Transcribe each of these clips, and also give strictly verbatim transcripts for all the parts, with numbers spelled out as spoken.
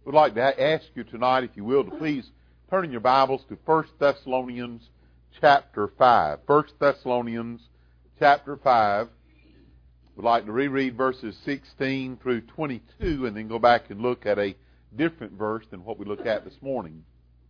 would like to ask you tonight, if you will, to please turn in your Bibles to First Thessalonians chapter five. First Thessalonians chapter five. We'd like to reread verses sixteen through twenty-two and then go back and look at a different verse than what we looked at this morning.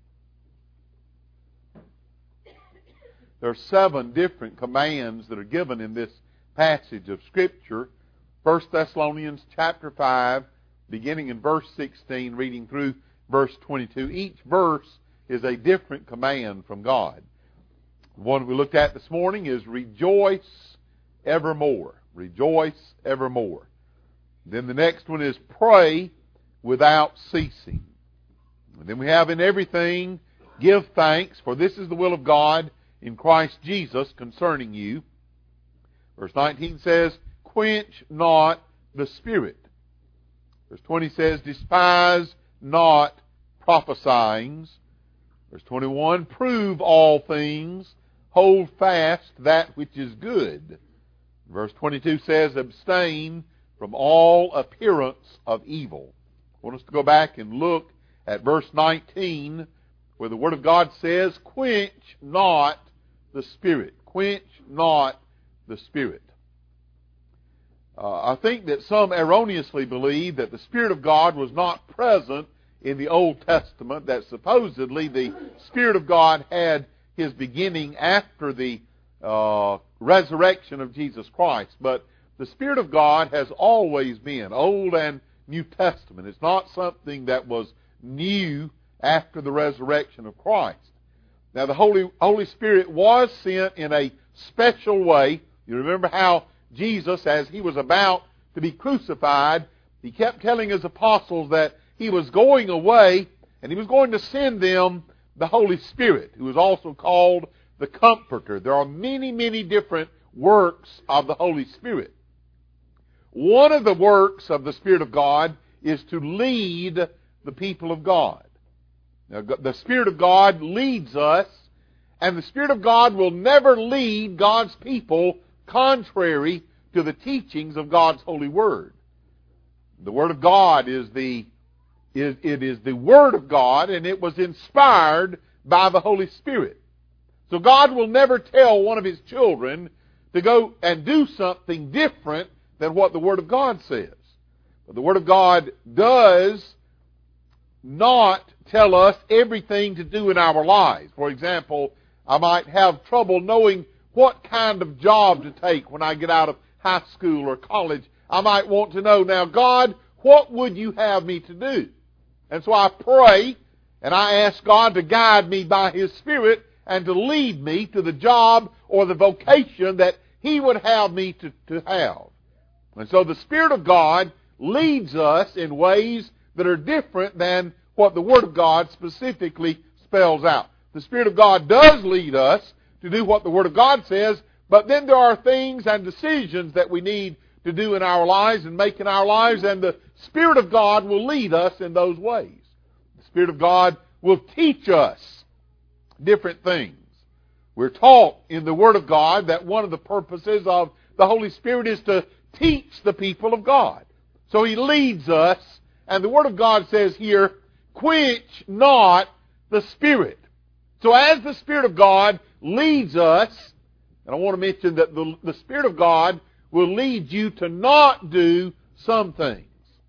There are seven different commands that are given in this passage of Scripture. First Thessalonians chapter five, beginning in verse sixteen, reading through verse twenty-two. Each verse is a different command from God. The one we looked at this morning is rejoice evermore. Rejoice evermore. Then the next one is pray without ceasing. And then we have in everything give thanks, for this is the will of God in Christ Jesus concerning you. Verse nineteen says, quench not the Spirit. Verse twenty says, despise not prophesying. Verse twenty-one, prove all things, hold fast that which is good. Verse twenty-two says, abstain from all appearance of evil. I want us to go back and look at verse nineteen, where the Word of God says, quench not the Spirit. Quench not the Spirit. Uh, I think that some erroneously believe that the Spirit of God was not present in the Old Testament, that supposedly the Spirit of God had His beginning after the uh, resurrection of Jesus Christ. But the Spirit of God has always been, Old and New Testament. It's not something that was new after the resurrection of Christ. Now the Holy, Holy Spirit was sent in a special way. You remember how Jesus, as He was about to be crucified, He kept telling His apostles that He was going away and He was going to send them the Holy Spirit, who is also called the Comforter. There are many, many different works of the Holy Spirit. One of the works of the Spirit of God is to lead the people of God. Now, the Spirit of God leads us, and the Spirit of God will never lead God's people contrary to the teachings of God's holy Word. The Word of God is the is it is the Word of God, and it was inspired by the Holy Spirit. So God will never tell one of His children to go and do something different than what the Word of God says. But the Word of God does not tell us everything to do in our lives. For example, I might have trouble knowing what kind of job to take when I get out of high school or college. I might want to know, now, God, what would you have me to do? And so I pray and I ask God to guide me by His Spirit and to lead me to the job or the vocation that He would have me to, to have. And so the Spirit of God leads us in ways that are different than what the Word of God specifically spells out. The Spirit of God does lead us to do what the Word of God says, but then there are things and decisions that we need to do in our lives and make in our lives, and the Spirit of God will lead us in those ways. The Spirit of God will teach us different things. We're taught in the Word of God that one of the purposes of the Holy Spirit is to teach the people of God. So He leads us, and the Word of God says here, quench not the Spirit. So as the Spirit of God leads us, and I want to mention that the, the Spirit of God will lead you to not do some things.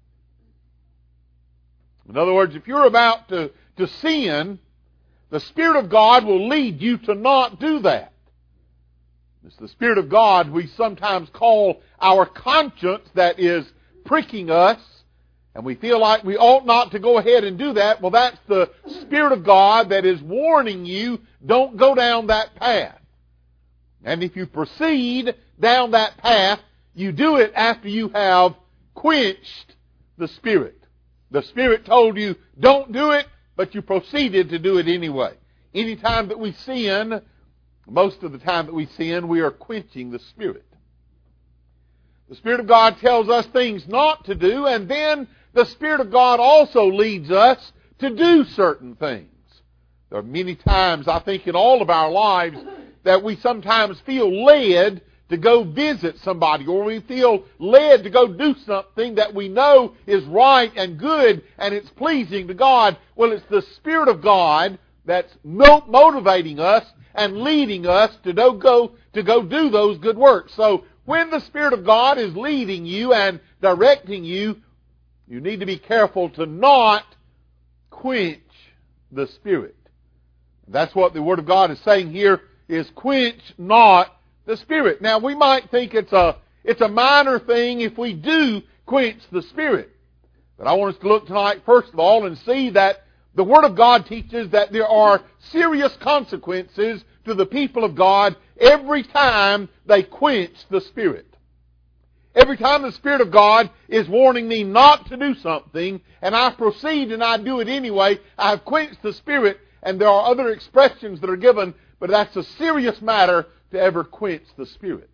In other words, if you're about to, to sin, the Spirit of God will lead you to not do that. It's the Spirit of God we sometimes call our conscience that is pricking us, and we feel like we ought not to go ahead and do that. Well, that's the Spirit of God that is warning you, don't go down that path. And if you proceed down that path, you do it after you have quenched the Spirit. The Spirit told you, don't do it, but you proceeded to do it anyway. Anytime that we sin, most of the time that we sin, we are quenching the Spirit. The Spirit of God tells us things not to do, and then the Spirit of God also leads us to do certain things. There are many times, I think, in all of our lives that we sometimes feel led to go visit somebody, or we feel led to go do something that we know is right and good and it's pleasing to God, well, it's the Spirit of God that's motivating us and leading us to go, to go do those good works. So when the Spirit of God is leading you and directing you, you need to be careful to not quench the Spirit. That's what the Word of God is saying here, is quench not the Spirit. Now, we might think it's a, it's a minor thing if we do quench the Spirit. But I want us to look tonight, first of all, and see that the Word of God teaches that there are serious consequences to the people of God every time they quench the Spirit. Every time the Spirit of God is warning me not to do something, and I proceed and I do it anyway, I have quenched the Spirit, and there are other expressions that are given, but that's a serious matter to ever quench the Spirit.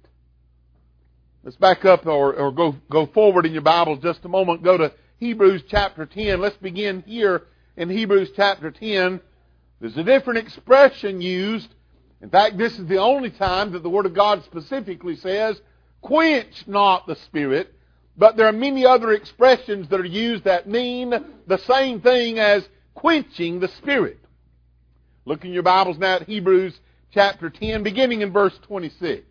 Let's back up or, or go, go forward in your Bibles just a moment. Go to Hebrews chapter ten. Let's begin here in Hebrews chapter ten. There's a different expression used. In fact, this is the only time that the Word of God specifically says, quench not the Spirit. But there are many other expressions that are used that mean the same thing as quenching the Spirit. Look in your Bibles now at Hebrews chapter ten, beginning in verse twenty-six.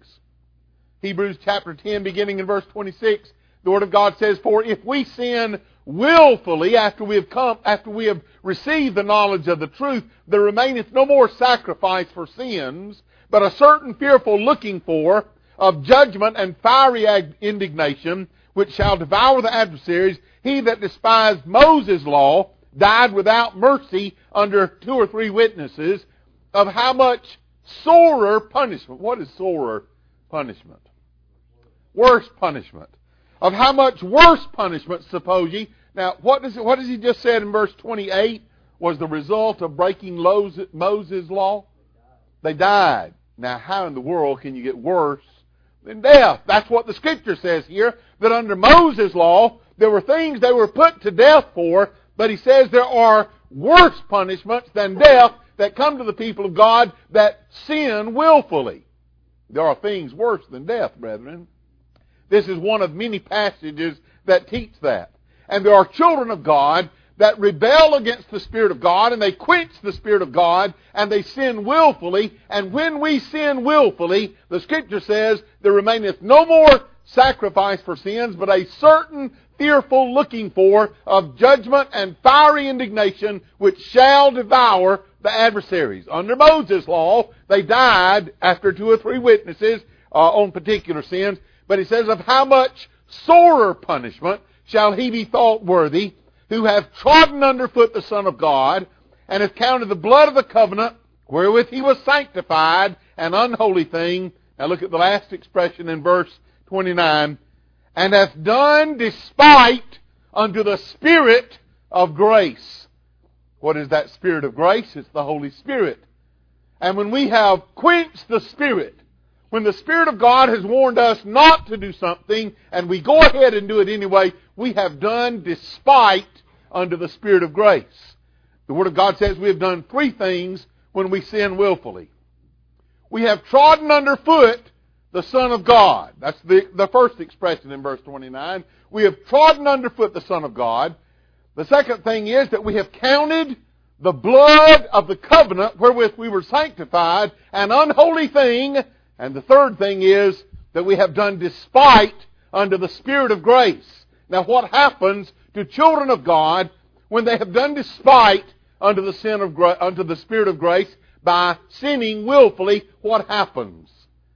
Hebrews chapter ten, beginning in verse twenty-six, the Word of God says, "For if we sin willfully after we have come, after we have received the knowledge of the truth, there remaineth no more sacrifice for sins, but a certain fearful looking for of judgment and fiery indignation, which shall devour the adversaries. He that despised Moses' law died without mercy under two or three witnesses. Of how much sorer punishment." What is sorer punishment? Worse punishment. Of how much worse punishment, suppose ye. Now, what does, what does he just said in verse twenty-eight was the result of breaking Moses' law? They died. Now, how in the world can you get worse than death? That's what the Scripture says here, that under Moses' law, there were things they were put to death for, but he says there are worse punishments than death that come to the people of God that sin willfully. There are things worse than death, brethren. This is one of many passages that teach that. And there are children of God that rebel against the Spirit of God, and they quench the Spirit of God, and they sin willfully. And when we sin willfully, the Scripture says, there remaineth no more sacrifice for sins, but a certain fearful looking for of judgment and fiery indignation, which shall devour the adversaries. Under Moses' law, they died after two or three witnesses uh, on particular sins. But he says, of how much sorer punishment shall he be thought worthy, who hath trodden under foot the Son of God, and hath counted the blood of the covenant, wherewith he was sanctified, an unholy thing. Now look at the last expression in verse twenty-nine. And hath done despite unto the Spirit of grace. What is that Spirit of grace? It's the Holy Spirit. And when we have quenched the Spirit, when the Spirit of God has warned us not to do something, and we go ahead and do it anyway, we have done despite unto the Spirit of grace. The Word of God says we have done three things when we sin willfully. We have trodden underfoot the Son of God. That's the, the first expression in verse twenty-nine. We have trodden underfoot the Son of God. The second thing is that we have counted the blood of the covenant wherewith we were sanctified an unholy thing. And the third thing is that we have done despite unto the Spirit of grace. Now what happens to children of God when they have done despite unto the sin of gra- unto the Spirit of grace by sinning willfully? What happens?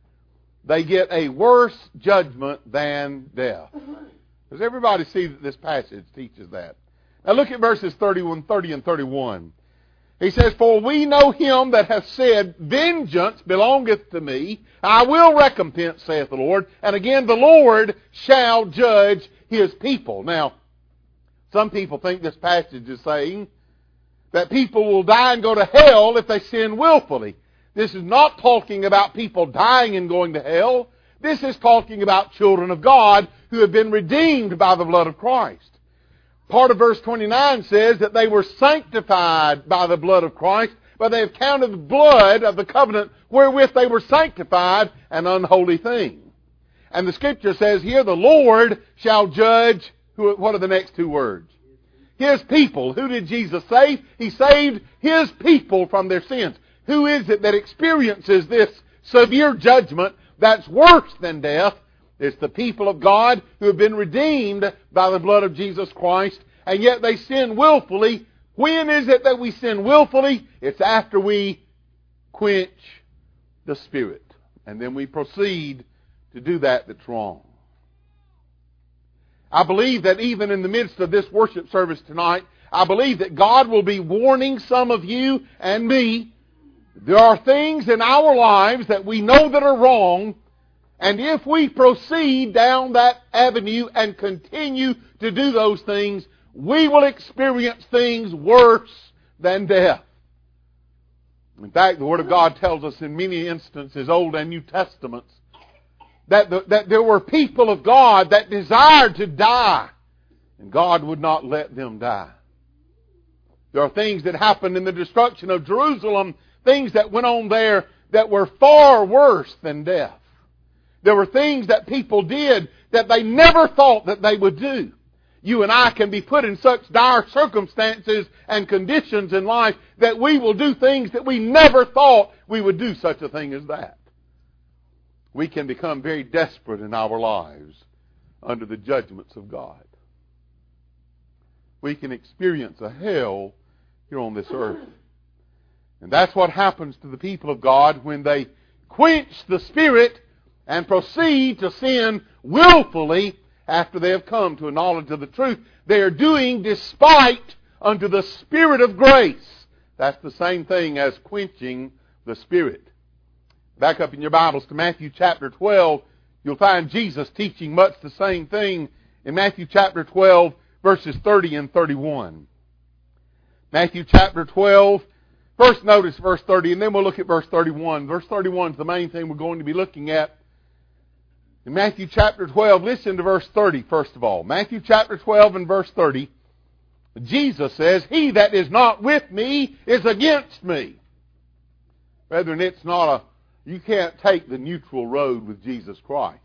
They get a worse judgment than death. Does everybody see that this passage teaches that? Now look at verses thirty-one, thirty and thirty-one. He says, "For we know him that hath said, Vengeance belongeth to me, I will recompense, saith the Lord. And again, the Lord shall judge his people." Now, some people think this passage is saying that people will die and go to hell if they sin willfully. This is not talking about people dying and going to hell. This is talking about children of God who have been redeemed by the blood of Christ. Part of verse twenty-nine says that they were sanctified by the blood of Christ, but they have counted the blood of the covenant wherewith they were sanctified an unholy thing. And the Scripture says here, the Lord shall judge, who, what are the next two words? His people. Who did Jesus save? He saved His people from their sins. Who is it that experiences this severe judgment that's worse than death? It's the people of God who have been redeemed by the blood of Jesus Christ, and yet they sin willfully. When is it that we sin willfully? It's after we quench the Spirit. And then we proceed to do that that's wrong. I believe that even in the midst of this worship service tonight, I believe that God will be warning some of you and me. There are things in our lives that we know that are wrong, and if we proceed down that avenue and continue to do those things, we will experience things worse than death. In fact, the Word of God tells us in many instances, Old and New Testaments, that, the, that there were people of God that desired to die, and God would not let them die. There are things that happened in the destruction of Jerusalem, things that went on there that were far worse than death. There were things that people did that they never thought that they would do. You and I can be put in such dire circumstances and conditions in life that we will do things that we never thought we would do such a thing as that. We can become very desperate in our lives under the judgments of God. We can experience a hell here on this earth. And that's what happens to the people of God when they quench the Spirit and proceed to sin willfully after they have come to a knowledge of the truth. They are doing despite unto the Spirit of grace. That's the same thing as quenching the Spirit. Back up in your Bibles to Matthew chapter twelve. You'll find Jesus teaching much the same thing in Matthew chapter twelve, verses thirty and thirty-one. Matthew chapter twelve. First notice verse thirty, and then we'll look at verse thirty-one. Verse thirty-one is the main thing we're going to be looking at. In Matthew chapter twelve, listen to verse thirty first of all. Matthew chapter twelve and verse thirty. Jesus says, "He that is not with me is against me." Brethren, it's not a, you can't take the neutral road with Jesus Christ.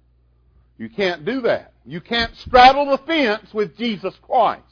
You can't do that. You can't straddle the fence with Jesus Christ.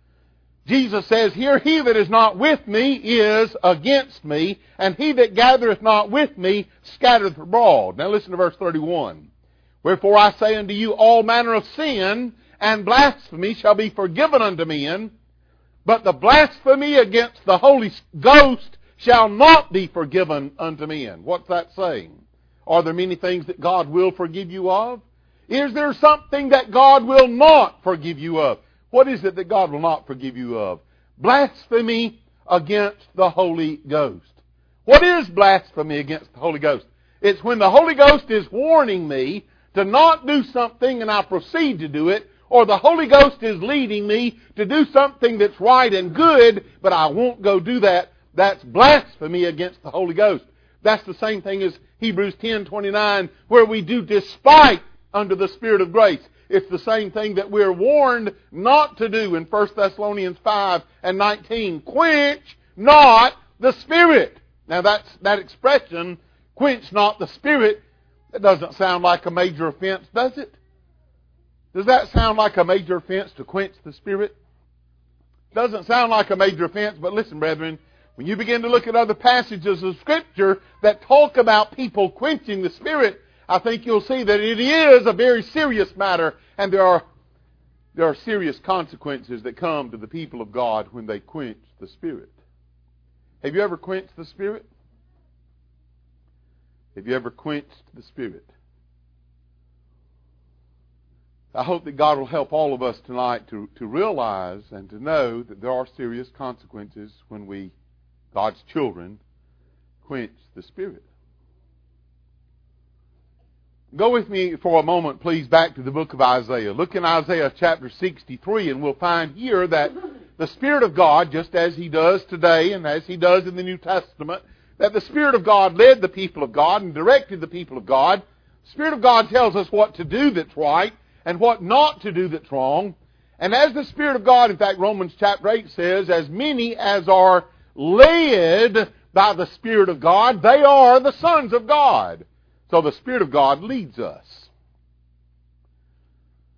Jesus says here, "He that is not with me is against me, and he that gathereth not with me scattereth abroad." Now listen to verse thirty-one. "Wherefore I say unto you, all manner of sin and blasphemy shall be forgiven unto men, but the blasphemy against the Holy Ghost shall not be forgiven unto men." What's that saying? Are there many things that God will forgive you of? Is there something that God will not forgive you of? What is it that God will not forgive you of? Blasphemy against the Holy Ghost. What is blasphemy against the Holy Ghost? It's when the Holy Ghost is warning me to not do something and I proceed to do it, or the Holy Ghost is leading me to do something that's right and good, but I won't go do that. That's blasphemy against the Holy Ghost. That's the same thing as Hebrews ten twenty-nine, where we do despite unto the Spirit of grace. It's the same thing that we're warned not to do in First Thessalonians five and nineteen. Quench not the Spirit. Now that's, that expression, quench not the Spirit, that doesn't sound like a major offense, does it? Does that sound like a major offense to quench the Spirit? Doesn't sound like a major offense, but listen, brethren, when you begin to look at other passages of Scripture that talk about people quenching the Spirit, I think you'll see that it is a very serious matter, and there are, there are serious consequences that come to the people of God when they quench the Spirit. Have you ever quenched the Spirit? Have you ever quenched the Spirit? I hope that God will help all of us tonight to, to realize and to know that there are serious consequences when we, God's children, quench the Spirit. Go with me for a moment, please, back to the book of Isaiah. Look in Isaiah chapter sixty-three, and we'll find here that the Spirit of God, just as He does today and as He does in the New Testament, that the Spirit of God led the people of God and directed the people of God. The Spirit of God tells us what to do that's right and what not to do that's wrong. And as the Spirit of God, in fact, Romans chapter eight says, as many as are led by the Spirit of God, they are the sons of God. So the Spirit of God leads us.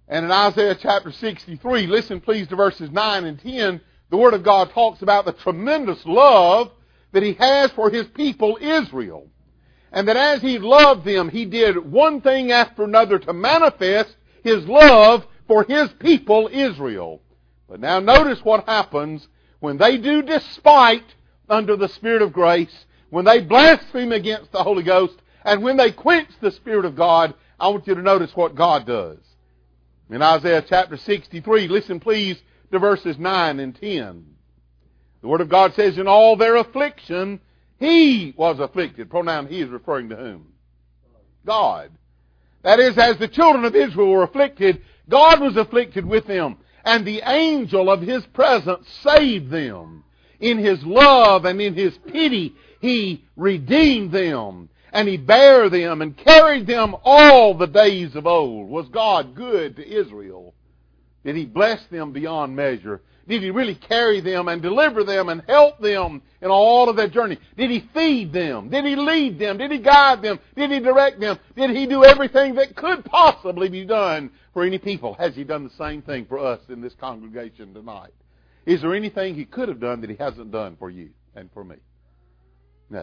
And in Isaiah chapter sixty-three, listen please to verses nine and ten, the Word of God talks about the tremendous love that He has for His people Israel. And that as He loved them, He did one thing after another to manifest His love for His people Israel. But now notice what happens when they do despite under the Spirit of grace, when they blaspheme against the Holy Ghost, and when they quench the Spirit of God. I want you to notice what God does. In Isaiah chapter sixty-three, listen please to verses nine and ten. The Word of God says, in all their affliction, He was afflicted. Pronoun He is referring to whom? God. That is, as the children of Israel were afflicted, God was afflicted with them. And the angel of His presence saved them. In His love and in His pity, He redeemed them. And He bare them and carried them all the days of old. Was God good to Israel? Did He bless them beyond measure? Did He really carry them and deliver them and help them in all of their journey? Did He feed them? Did He lead them? Did He guide them? Did He direct them? Did He do everything that could possibly be done for any people? Has He done the same thing for us in this congregation tonight? Is there anything He could have done that He hasn't done for you and for me? No.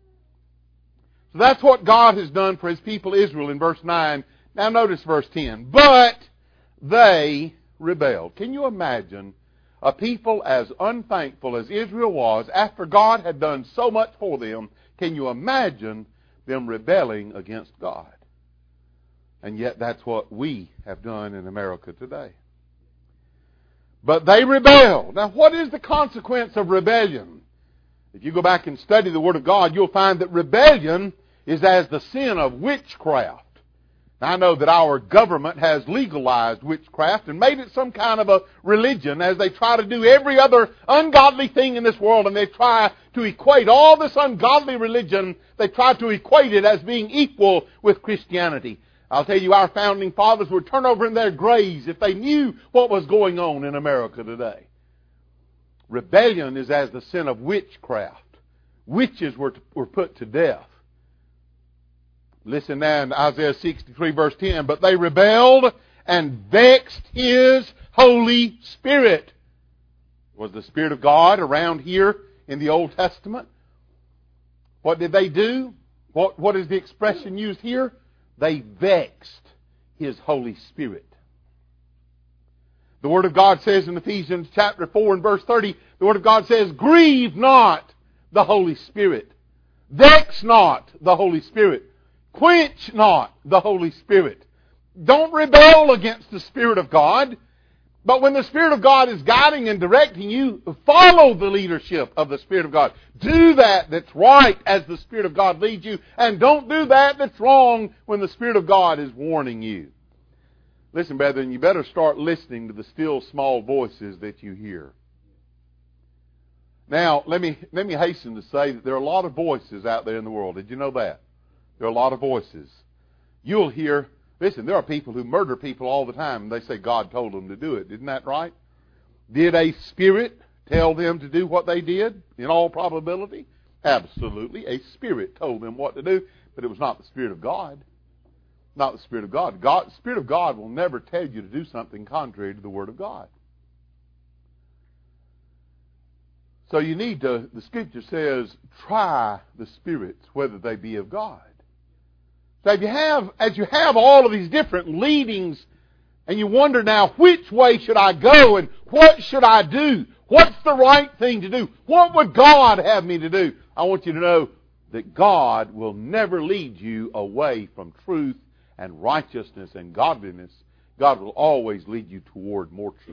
So that's what God has done for His people Israel in verse nine. Now notice verse ten. But they rebelled. Can you imagine a people as unthankful as Israel was after God had done so much for them? Can you imagine them rebelling against God? And yet that's what we have done in America today. But they rebelled. Now what is the consequence of rebellion? If you go back and study the Word of God, you'll find that rebellion is as the sin of witchcraft. Now, I know that our government has legalized witchcraft and made it some kind of a religion as they try to do every other ungodly thing in this world, and they try to equate all this ungodly religion, they try to equate it as being equal with Christianity. I'll tell you, our founding fathers would turn over in their graves if they knew what was going on in America today. Rebellion is as the sin of witchcraft. Witches were, to, were put to death. Listen now in Isaiah sixty-three verse ten. But they rebelled and vexed His Holy Spirit. Was the Spirit of God around here in the Old Testament? What did they do? What, what is the expression used here? They vexed His Holy Spirit. The Word of God says in Ephesians chapter four and verse thirty, the Word of God says, grieve not the Holy Spirit. Vex not the Holy Spirit. Quench not the Holy Spirit. Don't rebel against the Spirit of God. But when the Spirit of God is guiding and directing you, follow the leadership of the Spirit of God. Do that that's right as the Spirit of God leads you. And don't do that that's wrong when the Spirit of God is warning you. Listen, brethren, you better start listening to the still small voices that you hear. Now, let me let me hasten to say that there are a lot of voices out there in the world. Did you know that? There are a lot of voices. You'll hear, listen, there are people who murder people all the time, and they say God told them to do it. Isn't that right? Did a spirit tell them to do what they did, in all probability? Absolutely. A spirit told them what to do, but it was not the Spirit of God. Not the Spirit of God. God. The Spirit of God will never tell you to do something contrary to the Word of God. So you need to, the Scripture says, try the spirits, whether they be of God. So if you have, as you have all of these different leadings, and you wonder now, which way should I go, and what should I do? What's the right thing to do? What would God have me to do? I want you to know that God will never lead you away from truth and righteousness and godliness. God will always lead you toward more truth.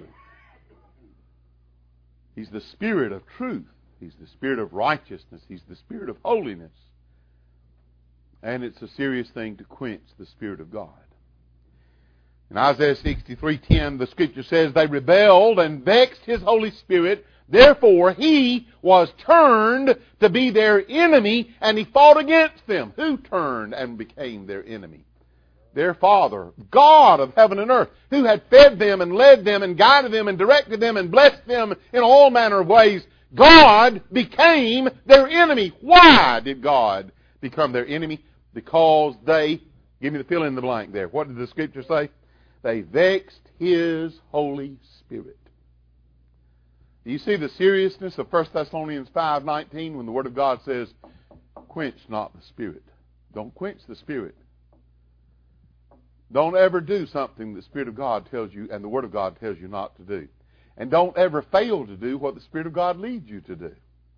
He's the Spirit of truth. He's the Spirit of righteousness. He's the Spirit of holiness. And it's a serious thing to quench the Spirit of God. In Isaiah sixty-three ten, the Scripture says, they rebelled and vexed His Holy Spirit. Therefore, He was turned to be their enemy, and He fought against them. Who turned and became their enemy? Their Father, God of heaven and earth, who had fed them and led them and guided them and directed them and blessed them in all manner of ways. God became their enemy. Why did God become their enemy? Because they, give me the fill in the blank there. What did the Scripture say? they vexed His Holy Spirit. Do you see the seriousness of First Thessalonians five nineteen when the Word of God says, quench not the Spirit? Don't quench the Spirit. Don't ever do something the Spirit of God tells you and the Word of God tells you not to do. And don't ever fail to do what the Spirit of God leads you to do.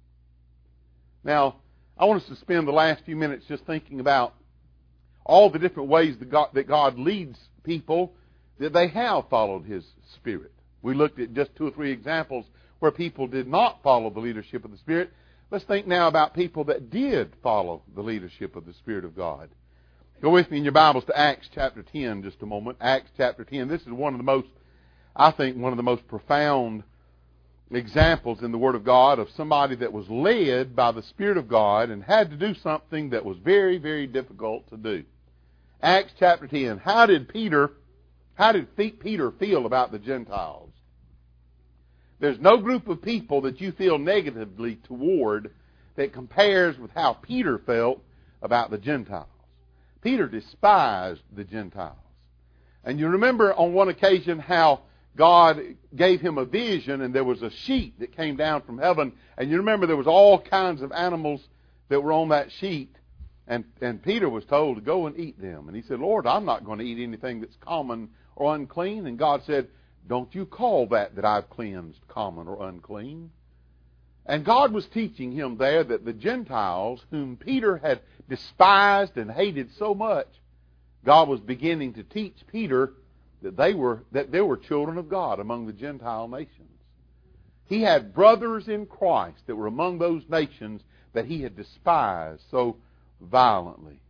Now, I want us to spend the last few minutes just thinking about all the different ways that God, that God leads people that they have followed His Spirit. We looked at just two or three examples where people did not follow the leadership of the Spirit. Let's think now about people that did follow the leadership of the Spirit of God. Go with me in your Bibles to Acts chapter ten just a moment. Acts chapter ten. This is one of the most, I think, one of the most profound examples in the Word of God of somebody that was led by the Spirit of God and had to do something that was very, very difficult to do. Acts chapter ten. How did Peter, how did Peter feel about the Gentiles? There's no group of people that you feel negatively toward that compares with how Peter felt about the Gentiles. Peter despised the Gentiles. And you remember on one occasion how God gave him a vision and there was a sheet that came down from heaven. And you remember there was all kinds of animals that were on that sheet. And, and Peter was told to go and eat them. And he said, Lord, I'm not going to eat anything that's common or unclean. And God said, don't you call that that I've cleansed common or unclean. And God was teaching him there that the Gentiles, whom Peter had despised and hated so much, God was beginning to teach Peter that they were that there were children of God among the Gentile nations. He had brothers in Christ that were among those nations that he had despised so violently.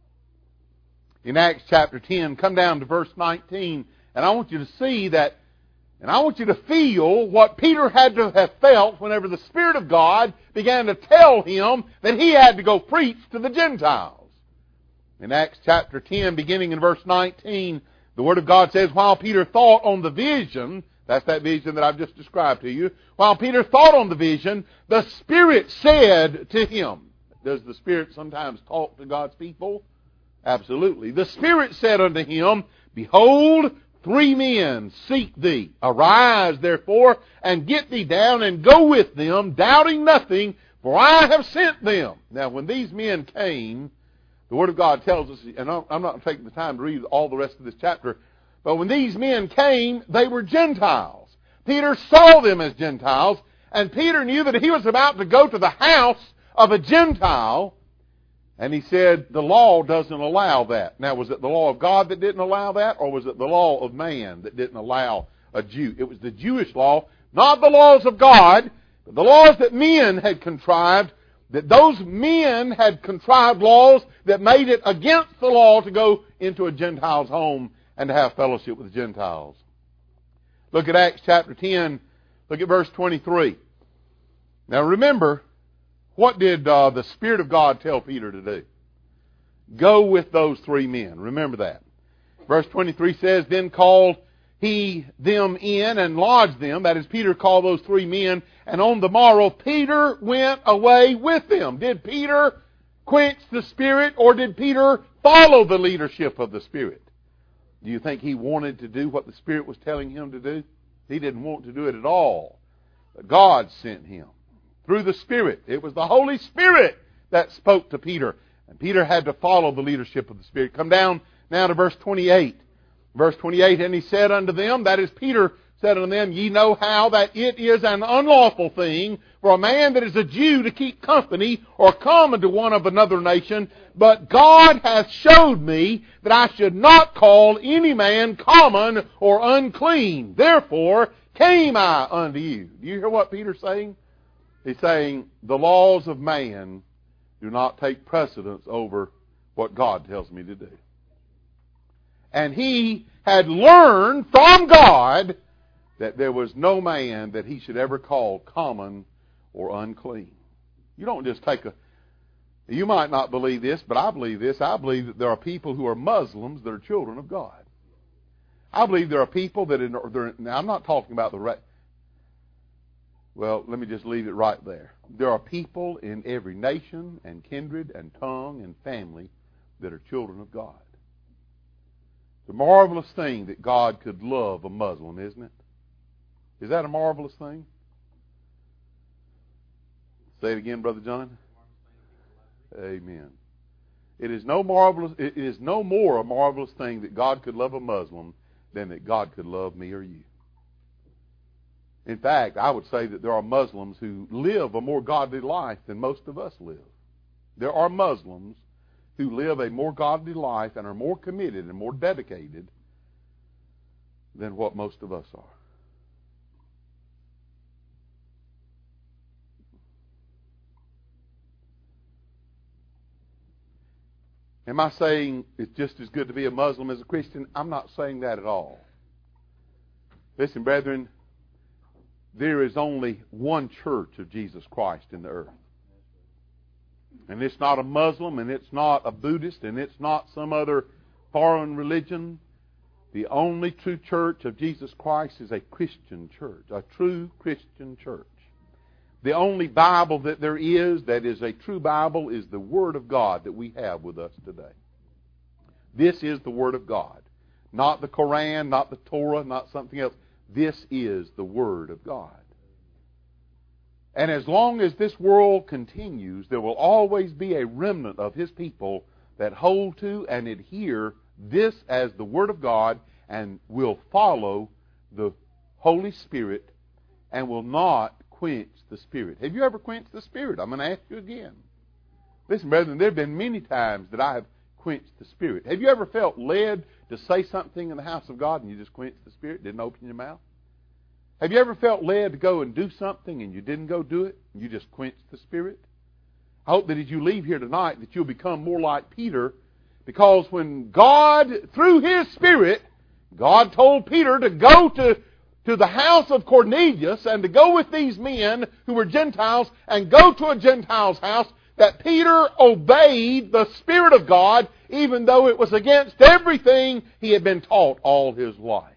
In Acts chapter ten, come down to verse nineteen, and I want you to see that, and I want you to feel what Peter had to have felt whenever the Spirit of God began to tell him that he had to go preach to the Gentiles. In Acts chapter ten, beginning in verse nineteen, the Word of God says, while Peter thought on the vision, that's that vision that I've just described to you, while Peter thought on the vision, the Spirit said to him. Does the Spirit sometimes talk to God's people? Absolutely. The Spirit said unto him, behold, three men seek thee. Arise, therefore, and get thee down and go with them, doubting nothing, for I have sent them. Now, when these men came, the Word of God tells us, and I'm not taking the time to read all the rest of this chapter, but when these men came, they were Gentiles. Peter saw them as Gentiles, and Peter knew that he was about to go to the house of a Gentile, and he said, the law doesn't allow that. Now, was it the law of God that didn't allow that, or was it the law of man that didn't allow a Jew? It was the Jewish law, not the laws of God, but the laws that men had contrived, that those men had contrived laws that made it against the law to go into a Gentile's home and to have fellowship with the Gentiles. Look at Acts chapter ten, look at verse twenty-three. Now remember, what did uh, the Spirit of God tell Peter to do? Go with those three men. Remember that. Verse twenty-three says, then called he them in and lodged them. That is, Peter called those three men. And on the morrow, Peter went away with them. Did Peter quench the Spirit, or did Peter follow the leadership of the Spirit? Do you think he wanted to do what the Spirit was telling him to do? He didn't want to do it at all. But God sent him through the Spirit. It was the Holy Spirit that spoke to Peter. And Peter had to follow the leadership of the Spirit. Come down now to verse twenty-eight. Verse twenty-eight, and he said unto them, that is, Peter said unto them, ye know how that it is an unlawful thing for a man that is a Jew to keep company or common to one of another nation, but God hath showed me that I should not call any man common or unclean. Therefore came I unto you. Do you hear what Peter's saying? He's saying, the laws of man do not take precedence over what God tells me to do. And he had learned from God that there was no man that he should ever call common or unclean. You don't just take a... You might not believe this, but I believe this. I believe that there are people who are Muslims that are children of God. I believe there are people that... Are, now, I'm not talking about the... Right, well, let me just leave it right there. There are people in every nation and kindred and tongue and family that are children of God. It's a marvelous thing that God could love a Muslim, isn't it? Is that a marvelous thing? Say it again, Brother John. Amen. It is no marvelous. It is no more a marvelous thing that God could love a Muslim than that God could love me or you. In fact, I would say that there are Muslims who live a more godly life than most of us live. There are Muslims who live a more godly life and are more committed and more dedicated than what most of us are. Am I saying it's just as good to be a Muslim as a Christian? I'm not saying that at all. Listen, brethren, there is only one church of Jesus Christ in the earth. And it's not a Muslim, and it's not a Buddhist, and it's not some other foreign religion. The only true church of Jesus Christ is a Christian church, a true Christian church. The only Bible that there is that is a true Bible is the Word of God that we have with us today. This is the Word of God. Not the Koran, not the Torah, not something else. This is the Word of God. And as long as this world continues, there will always be a remnant of His people that hold to and adhere this as the Word of God and will follow the Holy Spirit and will not quench the Spirit. Have you ever quenched the Spirit? I'm going to ask you again. Listen, brethren, there have been many times that I have quenched the Spirit. Have you ever felt led to say something in the house of God and you just quenched the Spirit, didn't open your mouth? Have you ever felt led to go and do something and you didn't go do it and you just quenched the Spirit? I hope that as you leave here tonight that you'll become more like Peter, because when God, through His Spirit, God told Peter to go to to the house of Cornelius and to go with these men who were Gentiles and go to a Gentile's house, that Peter obeyed the Spirit of God even though it was against everything he had been taught all his life.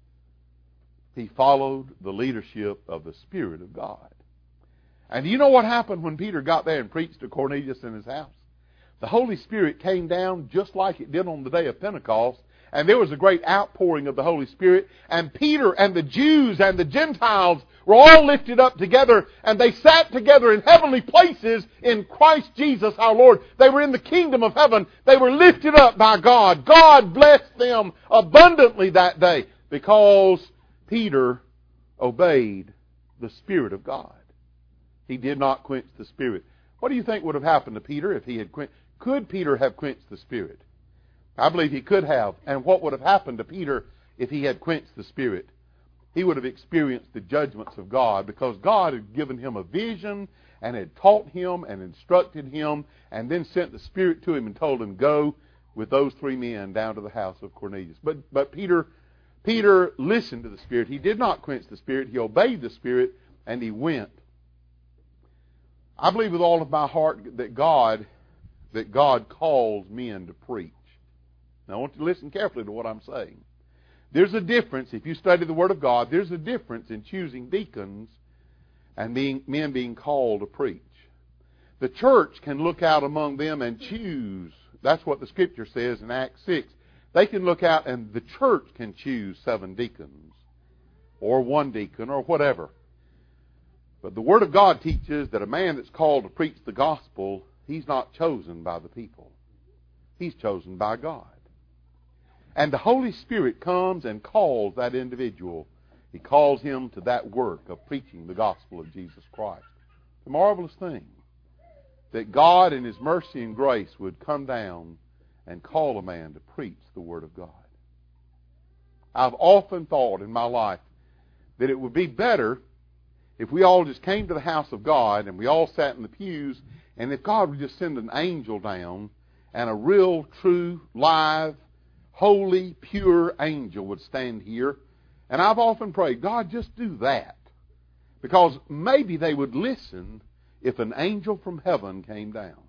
He followed the leadership of the Spirit of God. And do you know what happened when Peter got there and preached to Cornelius in his house? The Holy Spirit came down just like it did on the day of Pentecost. And there was a great outpouring of the Holy Spirit. And Peter and the Jews and the Gentiles were all lifted up together. And they sat together in heavenly places in Christ Jesus our Lord. They were in the kingdom of heaven. They were lifted up by God. God blessed them abundantly that day because Peter obeyed the Spirit of God. He did not quench the Spirit. What do you think would have happened to Peter if he had quenched? Could Peter have quenched the Spirit? I believe he could have. And what would have happened to Peter if he had quenched the Spirit? He would have experienced the judgments of God, because God had given him a vision and had taught him and instructed him and then sent the Spirit to him and told him, go with those three men down to the house of Cornelius. But but Peter, Peter listened to the Spirit. He did not quench the Spirit. He obeyed the Spirit and he went. I believe with all of my heart that God, that God calls men to preach. Now, I want you to listen carefully to what I'm saying. There's a difference, if you study the Word of God, there's a difference in choosing deacons and being, men being called to preach. The church can look out among them and choose. That's what the Scripture says in Acts six. They can look out and the church can choose seven deacons or one deacon or whatever. But the Word of God teaches that a man that's called to preach the gospel, he's not chosen by the people. He's chosen by God. And the Holy Spirit comes and calls that individual. He calls him to that work of preaching the gospel of Jesus Christ. It's a marvelous thing that God in His mercy and grace would come down and call a man to preach the Word of God. I've often thought in my life that it would be better if we all just came to the house of God and we all sat in the pews, and if God would just send an angel down and a real, true, live, holy, pure angel would stand here. And I've often prayed, God, just do that. Because maybe they would listen if an angel from heaven came down.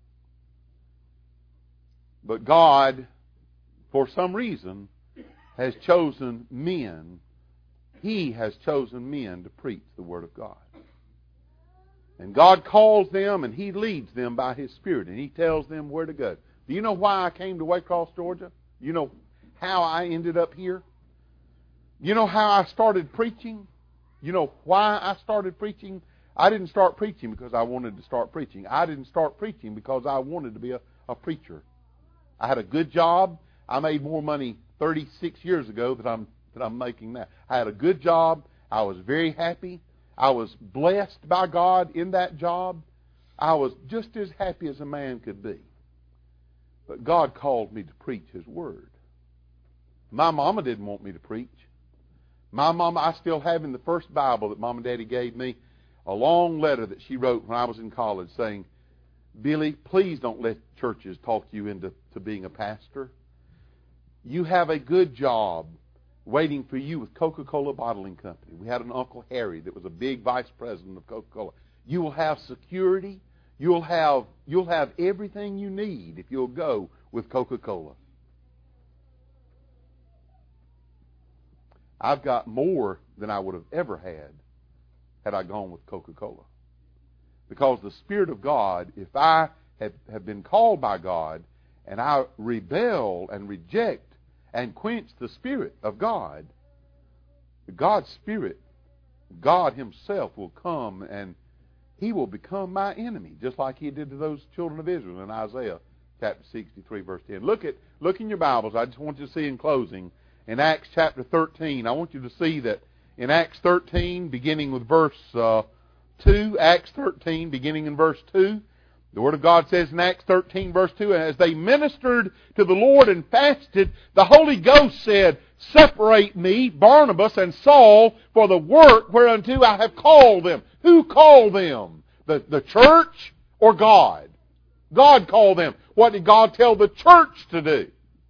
But God, for some reason, has chosen men. He has chosen men to preach the Word of God. And God calls them and He leads them by His Spirit. And He tells them where to go. Do you know why I came to Waycross, Georgia? You know how I ended up here? You know how I started preaching? You know why I started preaching? I didn't start preaching because I wanted to start preaching. I didn't start preaching because I wanted to be a, a preacher. I had a good job. I made more money thirty-six years ago than I'm, than I'm making now. I had a good job. I was very happy. I was blessed by God in that job. I was just as happy as a man could be. But God called me to preach His Word. My mama didn't want me to preach. My mama, I still have in the first Bible that Mom and Daddy gave me, a long letter that she wrote when I was in college saying, Billy, please don't let churches talk you into to being a pastor. You have a good job waiting for you with Coca-Cola Bottling Company. We had an Uncle Harry that was a big vice president of Coca-Cola. You will have security. You'll have, you'll have everything you need if you'll go with Coca-Cola. I've got more than I would have ever had had I gone with Coca-Cola. Because the Spirit of God, if I have, have been called by God and I rebel and reject and quench the Spirit of God, God's Spirit, God Himself will come and He will become my enemy, just like He did to those children of Israel in Isaiah chapter sixty-three, verse ten. Look at look in your Bibles. I just want you to see in closing, in Acts chapter thirteen, I want you to see that in Acts thirteen, beginning with verse uh, two, Acts thirteen, beginning in verse two, the Word of God says in Acts thirteen, verse two, as they ministered to the Lord and fasted, the Holy Ghost said, separate me, Barnabas and Saul, for the work whereunto I have called them. Who called them? The, the church or God? God called them. What did God tell the church to do?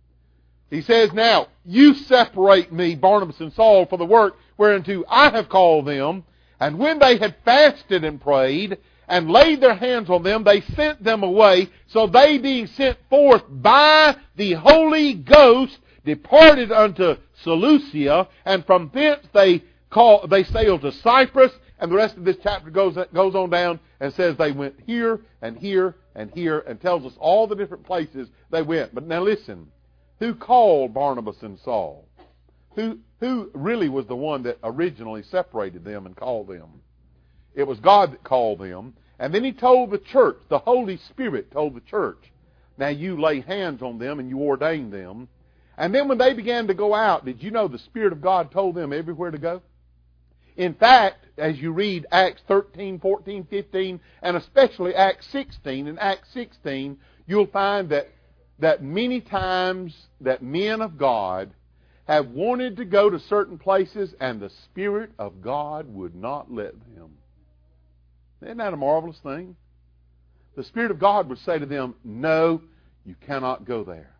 He says, now, you separate me, Barnabas and Saul, for the work whereunto I have called them. And when they had fasted and prayed, and laid their hands on them, they sent them away. So they, being sent forth by the Holy Ghost, departed unto Seleucia, and from thence they call, they sailed to Cyprus. And the rest of this chapter goes, goes on down and says they went here and here and here, and tells us all the different places they went. But now listen, who called Barnabas and Saul? Who, who really was the one that originally separated them and called them? It was God that called them. And then He told the church, the Holy Spirit told the church, now you lay hands on them and you ordain them. And then when they began to go out, did you know the Spirit of God told them everywhere to go? In fact, as you read Acts thirteen, fourteen, fifteen, and especially Acts sixteen, in Acts sixteen, you'll find that, that many times that men of God have wanted to go to certain places and the Spirit of God would not let them. Isn't that a marvelous thing? The Spirit of God would say to them, no, you cannot go there.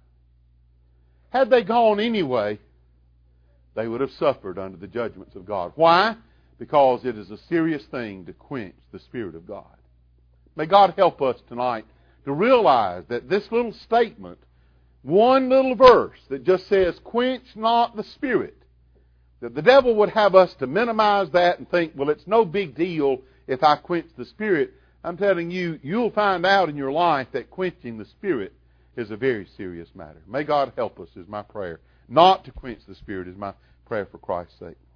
Had they gone anyway, they would have suffered under the judgments of God. Why? Because it is a serious thing to quench the Spirit of God. May God help us tonight to realize that this little statement, one little verse that just says, quench not the Spirit, that the devil would have us to minimize that and think, well, it's no big deal if I quench the Spirit. I'm telling you, you'll find out in your life that quenching the Spirit is a very serious matter. May God help us is my prayer. Not to quench the Spirit is my prayer for Christ's sake.